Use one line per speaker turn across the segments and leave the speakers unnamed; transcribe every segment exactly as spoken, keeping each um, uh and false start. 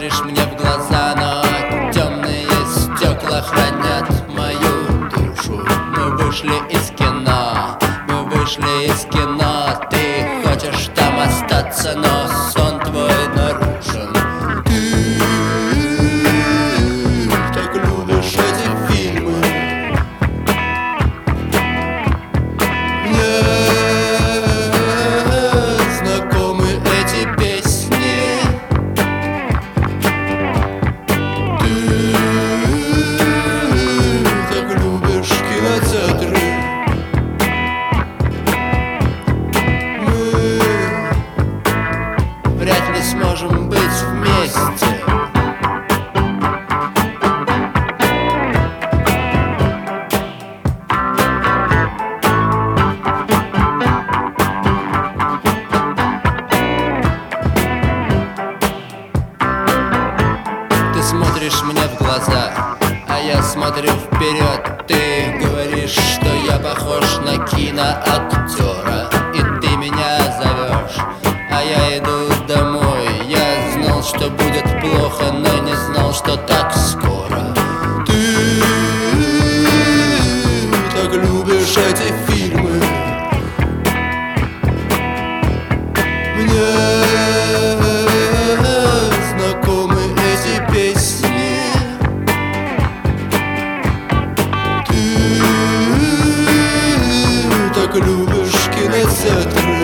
смотришь мне в глаза, но темные стекла хранят мою душу. Мы вышли из кино, мы вышли из кино. Ты хочешь там остаться, но сон твой нарушен. Ты так любишь эти фильмы. Мне знакомы эти песни. Ты так любишь кинотеатры. Мы вряд ли сможем быть вместе. Ты смотришь мне в глаза, а я смотрю вперед. Ты говоришь, что я похож на киноактера, и ты меня зовешь, а я иду домой. Я знал, что будет плохо, но не знал, что так скоро. Ты так любишь эти фильмы. Мне знакомы эти песни. Ты так любишь кинотеатры.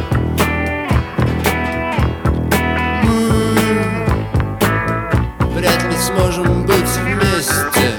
Мы вряд ли сможем быть вместе.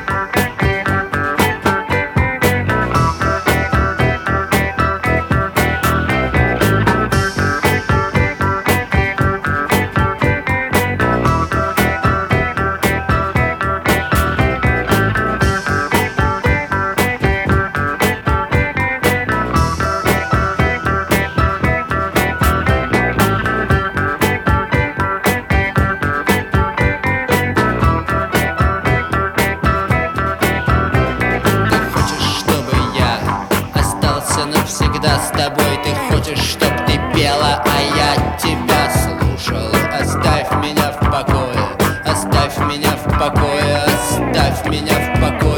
Навсегда с тобой. Ты хочешь, чтоб ты пела, а я тебя слушал. Оставь меня в покое, оставь меня в покое, оставь меня в покое.